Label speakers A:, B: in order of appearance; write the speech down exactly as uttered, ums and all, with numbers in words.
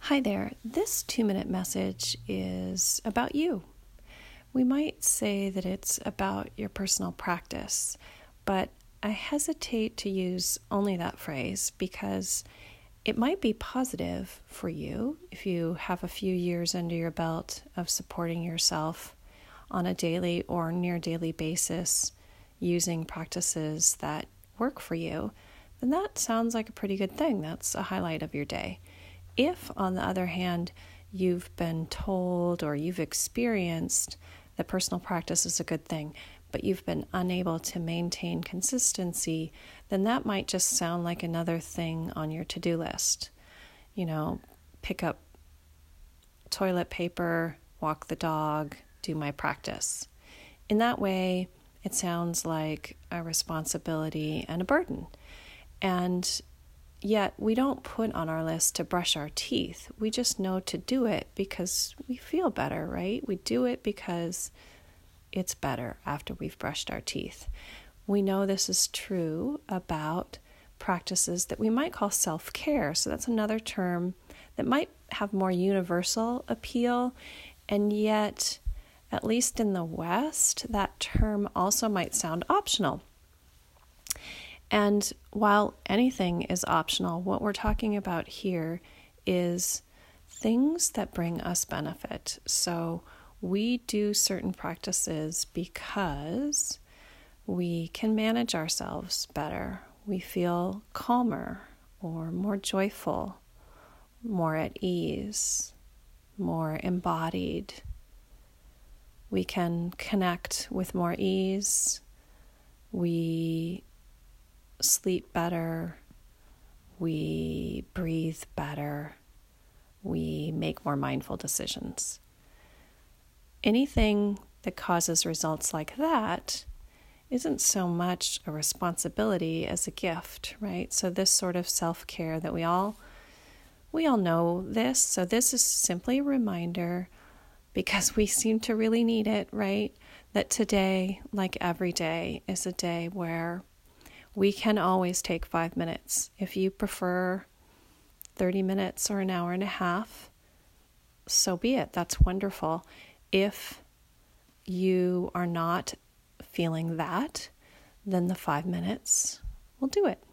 A: Hi there. This two-minute message is about you. We might say that it's about your personal practice, but I hesitate to use only that phrase because it might be positive for you if you have a few years under your belt of supporting yourself on a daily or near daily basis using practices that work for you. Then that sounds like a pretty good thing. That's a highlight of your day. If, on the other hand, you've been told or you've experienced that personal practice is a good thing, but you've been unable to maintain consistency, then that might just sound like another thing on your to-do list. You know, pick up toilet paper, walk the dog, do my practice. In that way, it sounds like a responsibility and a burden. And yet we don't put on our list to brush our teeth. We just know to do it because we feel better, right? We do it because it's better after we've brushed our teeth. We know this is true about practices that we might call self-care. So that's another term that might have more universal appeal. And yet, at least in the West, that term also might sound optional. And while anything is optional, what we're talking about here is things that bring us benefit. So we do certain practices because we can manage ourselves better. We feel calmer or more joyful, more at ease, more embodied. We can connect with more ease. We sleep better, we breathe better, we make more mindful decisions. Anything that causes results like that isn't so much a responsibility as a gift, right? So this sort of self-care that we all we all know this, so this is simply a reminder because we seem to really need it, right? That today, like every day, is a day where we can always take five minutes. If you prefer thirty minutes or an hour and a half, so be it. That's wonderful. If you are not feeling that, then the five minutes will do it.